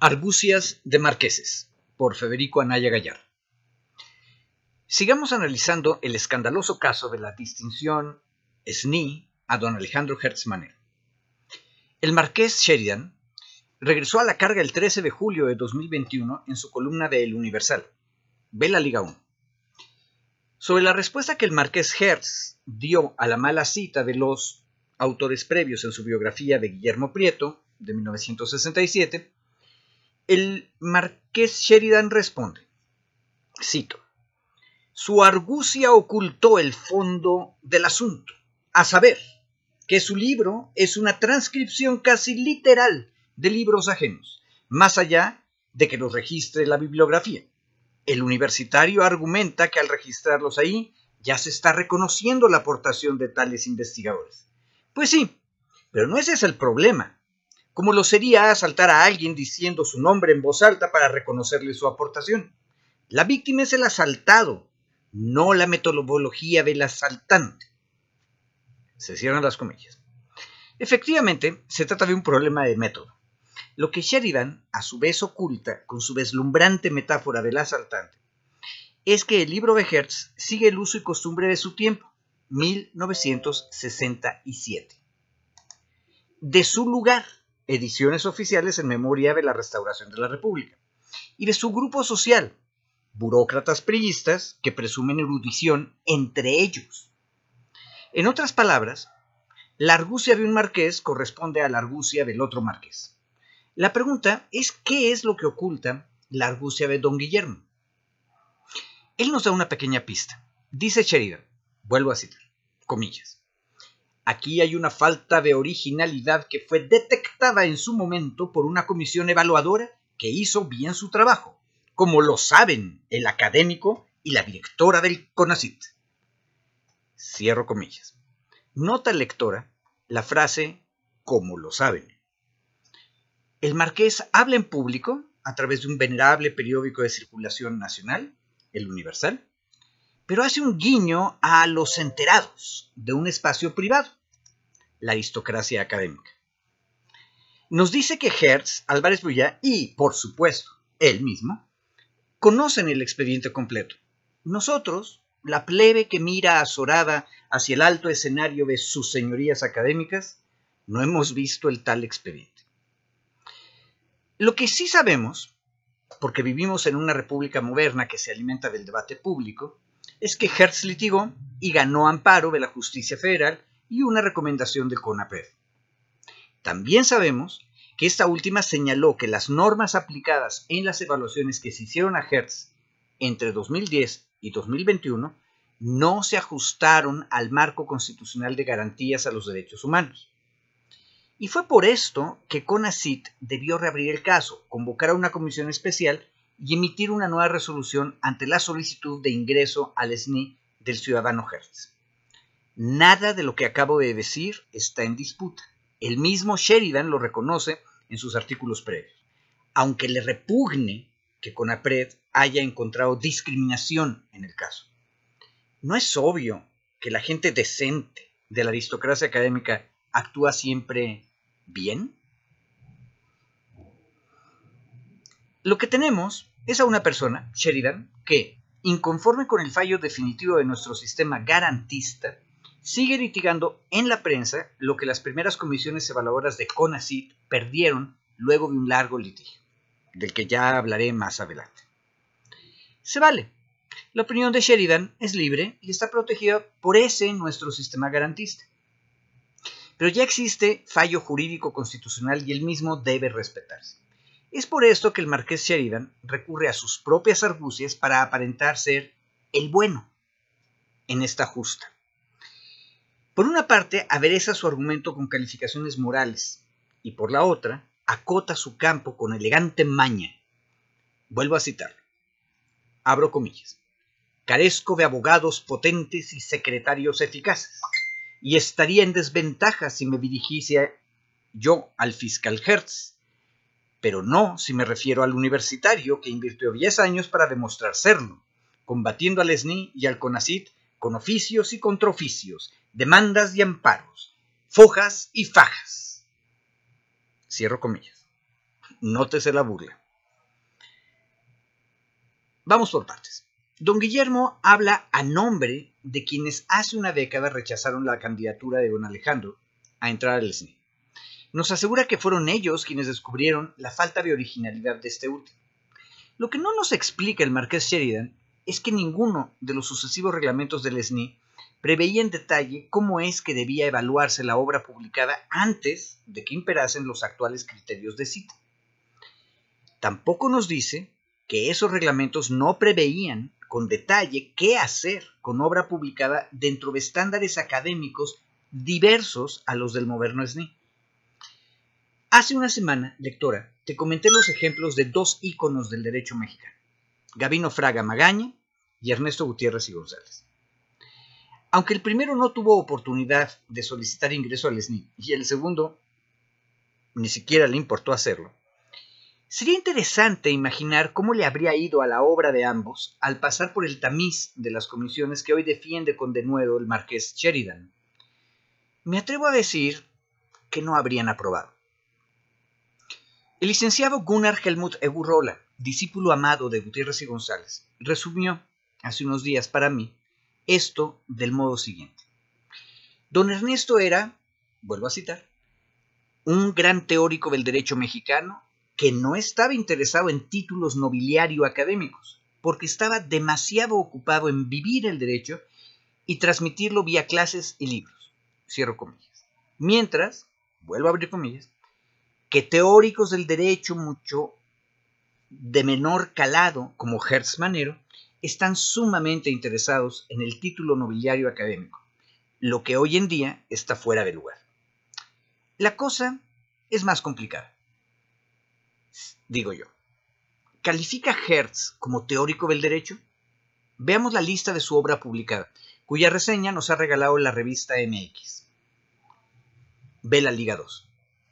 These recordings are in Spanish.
Argucias de Marqueses, por Federico Anaya Gallar. Sigamos analizando el escandaloso caso de la distinción SNI a don Alejandro Hertz Manero. El marqués Sheridan regresó a la carga el 13 de julio de 2021 en su columna de El Universal. Ve la Liga 1. Sobre la respuesta que el marqués Hertz dio a la mala cita de los autores previos en su biografía de Guillermo Prieto, de 1967, el marqués Sheridan responde, cito, su argucia ocultó el fondo del asunto, a saber, que su libro es una transcripción casi literal de libros ajenos, más allá de que los registre la bibliografía. El universitario argumenta que al registrarlos ahí ya se está reconociendo la aportación de tales investigadores. Pues sí, pero no ese es el problema. Como lo sería asaltar a alguien diciendo su nombre en voz alta para reconocerle su aportación. La víctima es el asaltado, no la metodología del asaltante. Se cierran las comillas. Efectivamente, se trata de un problema de método. Lo que Sheridan, a su vez, oculta con su deslumbrante metáfora del asaltante, es que el libro de Hertz sigue el uso y costumbre de su tiempo, 1967. De su lugar, ediciones oficiales en memoria de la restauración de la República, y de su grupo social, burócratas priistas que presumen erudición entre ellos. En otras palabras, la argucia de un marqués corresponde a la argucia del otro marqués. La pregunta es ¿qué es lo que oculta la argucia de don Guillermo? Él nos da una pequeña pista. Dice Sheridan, vuelvo a citar, comillas. Aquí hay una falta de originalidad que fue detectada en su momento por una comisión evaluadora que hizo bien su trabajo, como lo saben el académico y la directora del CONACYT. Cierro comillas. Nota lectora la frase como lo saben. El marqués habla en público a través de un venerable periódico de circulación nacional, El Universal, pero hace un guiño a los enterados de un espacio privado, la aristocracia académica. Nos dice que Hertz, Álvarez Bulla y, por supuesto, él mismo, conocen el expediente completo. Nosotros, la plebe que mira azorada hacia el alto escenario de sus señorías académicas, no hemos visto el tal expediente. Lo que sí sabemos, porque vivimos en una república moderna que se alimenta del debate público, es que Hertz litigó y ganó amparo de la Justicia Federal y una recomendación del CONAPRED. También sabemos que esta última señaló que las normas aplicadas en las evaluaciones que se hicieron a Hertz entre 2010 y 2021 no se ajustaron al marco constitucional de garantías a los derechos humanos. Y fue por esto que CONACYT debió reabrir el caso, convocar a una comisión especial y emitir una nueva resolución ante la solicitud de ingreso al SNI del ciudadano Hertz. Nada de lo que acabo de decir está en disputa. El mismo Sheridan lo reconoce en sus artículos previos, aunque le repugne que CONAPRED haya encontrado discriminación en el caso. ¿No es obvio que la gente decente de la aristocracia académica actúa siempre bien? Lo que tenemos es a una persona, Sheridan, que, inconforme con el fallo definitivo de nuestro sistema garantista, sigue litigando en la prensa lo que las primeras comisiones evaluadoras de CONACYT perdieron luego de un largo litigio, del que ya hablaré más adelante. Se vale. La opinión de Sheridan es libre y está protegida por ese nuestro sistema garantista. Pero ya existe fallo jurídico constitucional y el mismo debe respetarse. Es por esto que el marqués Sheridan recurre a sus propias argucias para aparentar ser el bueno en esta justa. Por una parte, adereza su argumento con calificaciones morales y por la otra, acota su campo con elegante maña. Vuelvo a citar. Abro comillas. Carezco de abogados potentes y secretarios eficaces, y estaría en desventaja si me dirigiese yo al fiscal Hertz, pero no si me refiero al universitario que invirtió 10 años para demostrar serlo, combatiendo al SNI y al CONACYT con oficios y contraoficios, demandas y amparos, fojas y fajas. Cierro comillas. Nótese la burla. Vamos por partes. Don Guillermo habla a nombre de quienes hace una década rechazaron la candidatura de don Alejandro a entrar al SNI. Nos asegura que fueron ellos quienes descubrieron la falta de originalidad de este último. Lo que no nos explica el marqués Sheridan es que ninguno de los sucesivos reglamentos del SNI preveía en detalle cómo es que debía evaluarse la obra publicada antes de que imperasen los actuales criterios de cita. Tampoco nos dice que esos reglamentos no preveían con detalle qué hacer con obra publicada dentro de estándares académicos diversos a los del moderno SNI. Hace una semana, lectora, te comenté los ejemplos de dos íconos del derecho mexicano, Gabino Fraga Magaña y Ernesto Gutiérrez y González. Aunque el primero no tuvo oportunidad de solicitar ingreso al SNI y el segundo ni siquiera le importó hacerlo, sería interesante imaginar cómo le habría ido a la obra de ambos al pasar por el tamiz de las comisiones que hoy defiende con denuedo el marqués Sheridan. Me atrevo a decir que no habrían aprobado. El licenciado Gunnar Helmut Egurrola, discípulo amado de Gutiérrez y González, resumió hace unos días para mí esto del modo siguiente. Don Ernesto era, vuelvo a citar, un gran teórico del derecho mexicano que no estaba interesado en títulos nobiliario académicos, porque estaba demasiado ocupado en vivir el derecho y transmitirlo vía clases y libros. Cierro comillas. Mientras, vuelvo a abrir comillas, que teóricos del derecho mucho de menor calado, como Hertz Manero, están sumamente interesados en el título nobiliario académico, lo que hoy en día está fuera de lugar. La cosa es más complicada, digo yo. ¿Califica Hertz como teórico del derecho? Veamos la lista de su obra publicada, cuya reseña nos ha regalado la revista MX. Ve la Liga 2.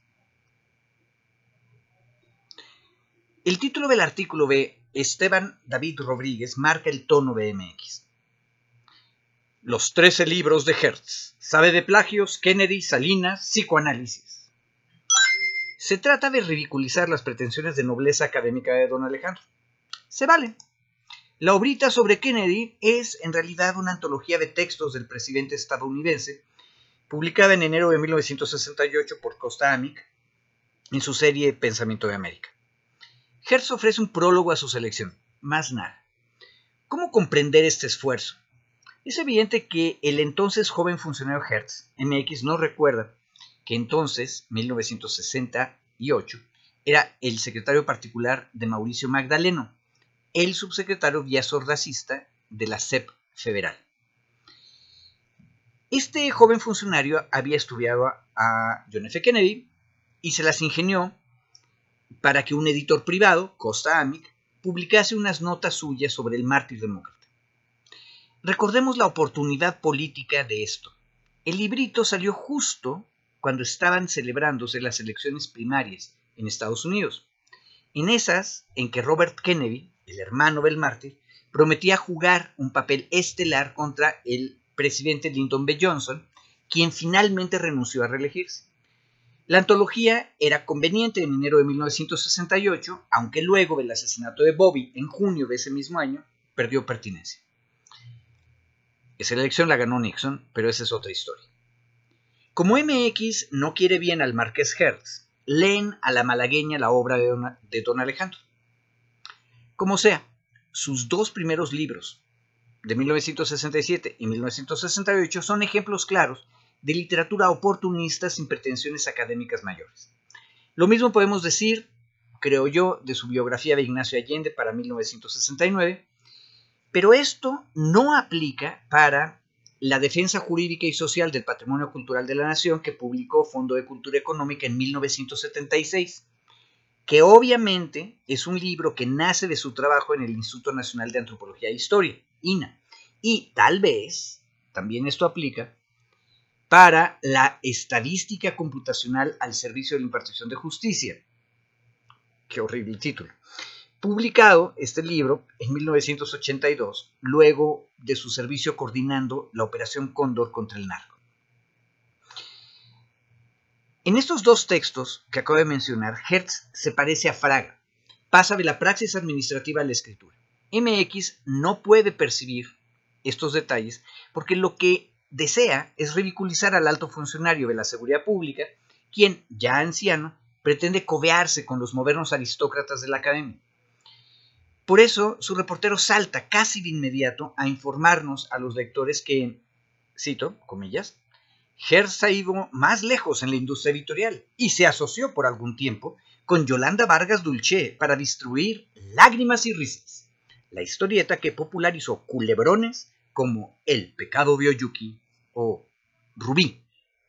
El título del artículo de Esteban David Rodríguez marca el tono de MX. Los 13 libros de Hertz. Sabe de plagios, Kennedy, Salinas, psicoanálisis. Se trata de ridiculizar las pretensiones de nobleza académica de don Alejandro. Se vale. La obrita sobre Kennedy es en realidad una antología de textos del presidente estadounidense, publicada en enero de 1968 por Costa Amic en su serie Pensamiento de América. Hertz ofrece un prólogo a su selección, más nada. ¿Cómo comprender este esfuerzo? Es evidente que el entonces joven funcionario Hertz, MX, no recuerda que entonces, 1968, era el secretario particular de Mauricio Magdaleno, el subsecretario vía sordacista de la SEP federal. Este joven funcionario había estudiado a John F. Kennedy y se las ingenió para que un editor privado, Costa Amic, publicase unas notas suyas sobre el mártir demócrata. Recordemos la oportunidad política de esto. El librito salió justo cuando estaban celebrándose las elecciones primarias en Estados Unidos. En esas, en que Robert Kennedy, el hermano del mártir, prometía jugar un papel estelar contra el presidente Lyndon B. Johnson, quien finalmente renunció a reelegirse. La antología era conveniente en enero de 1968, aunque luego del asesinato de Bobby en junio de ese mismo año, perdió pertinencia. Esa elección la ganó Nixon, pero esa es otra historia. Como MX no quiere bien al marqués Hertz, leen a la malagueña la obra de don Alejandro. Como sea, sus dos primeros libros, de 1967 y 1968, son ejemplos claros de literatura oportunista sin pretensiones académicas mayores. Lo mismo podemos decir, creo yo, de su biografía de Ignacio Allende para 1969, pero esto no aplica para la defensa jurídica y social del patrimonio cultural de la nación que publicó Fondo de Cultura Económica en 1976, que obviamente es un libro que nace de su trabajo en el Instituto Nacional de Antropología e Historia, INA, y tal vez también esto aplica para la estadística computacional al servicio de la impartición de justicia. Qué horrible título. Publicado este libro en 1982, luego de su servicio coordinando la Operación Cóndor contra el narco. En estos dos textos que acabo de mencionar, Hertz se parece a Fraga. Pasa de la praxis administrativa a la escritura. MX no puede percibir estos detalles porque lo que desea es ridiculizar al alto funcionario de la seguridad pública, quien, ya anciano, pretende codearse con los modernos aristócratas de la academia. Por eso, su reportero salta casi de inmediato a informarnos a los lectores que, cito, comillas, Hertz ha ido más lejos en la industria editorial y se asoció por algún tiempo con Yolanda Vargas Dulce para distribuir Lágrimas y Risas, la historieta que popularizó culebrones como El pecado de Oyuki o Rubí.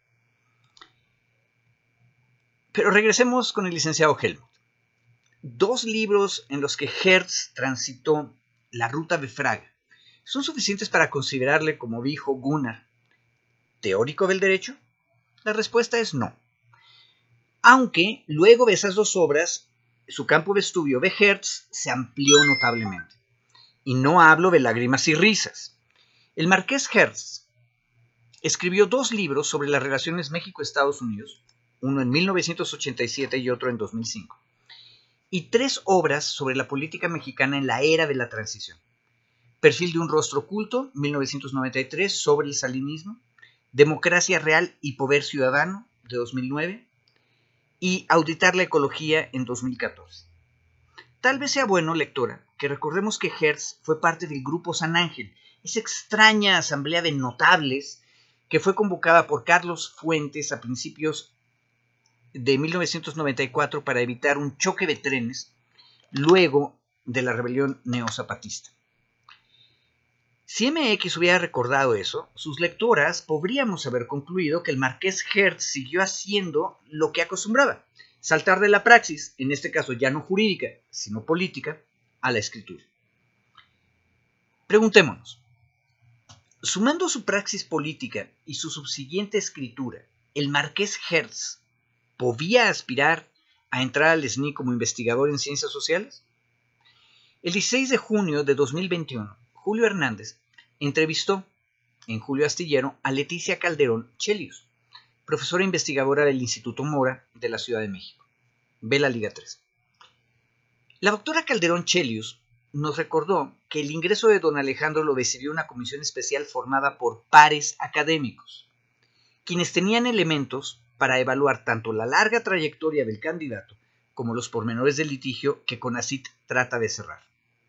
Pero regresemos con el licenciado Helmut. Dos libros en los que Hertz transitó la ruta de Fraga son suficientes para considerarle, como dijo Gunnar, teórico del derecho. La respuesta es no. Aunque luego de esas dos obras, su campo de estudio de Hertz se amplió notablemente. Y no hablo de Lágrimas y Risas. El marqués Hertz escribió dos libros sobre las relaciones México-Estados Unidos, uno en 1987 y otro en 2005, y tres obras sobre la política mexicana en la era de la transición. Perfil de un rostro oculto, 1993, sobre el salinismo, Democracia real y poder ciudadano, de 2009, y Auditar la ecología, en 2014. Tal vez sea bueno, lectora, que recordemos que Hertz fue parte del Grupo San Ángel, esa extraña asamblea de notables que fue convocada por Carlos Fuentes a principios de 1994 para evitar un choque de trenes luego de la rebelión neozapatista. Si MX hubiera recordado eso, sus lectoras podríamos haber concluido que el marqués Hertz siguió haciendo lo que acostumbraba, saltar de la praxis, en este caso ya no jurídica, sino política, a la escritura. Preguntémonos, sumando su praxis política y su subsiguiente escritura, ¿el marqués Hertz podía aspirar a entrar al SNI como investigador en ciencias sociales? El 16 de junio de 2021, Julio Hernández entrevistó en Julio Astillero a Leticia Calderón Chelius, profesora investigadora del Instituto Mora de la Ciudad de México. Ve la Liga 3. La doctora Calderón Chelius nos recordó que el ingreso de don Alejandro lo decidió una comisión especial formada por pares académicos, quienes tenían elementos para evaluar tanto la larga trayectoria del candidato como los pormenores del litigio que CONACYT trata de cerrar.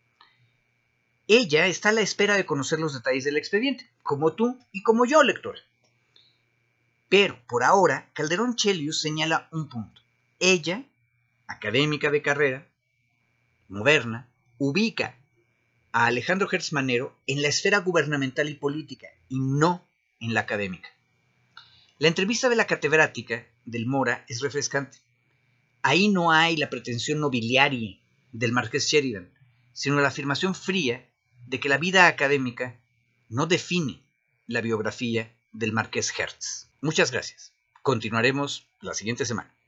Ella está a la espera de conocer los detalles del expediente, como tú y como yo, lector. Pero, por ahora, Calderón Chelius señala un punto. Ella, académica de carrera, moderna, ubica a Alejandro Hertz Manero en la esfera gubernamental y política, y no en la académica. La entrevista de la catedrática del Mora es refrescante. Ahí no hay la pretensión nobiliaria del marqués Sheridan, sino la afirmación fría de que la vida académica no define la biografía del marqués Hertz. Muchas gracias. Continuaremos la siguiente semana.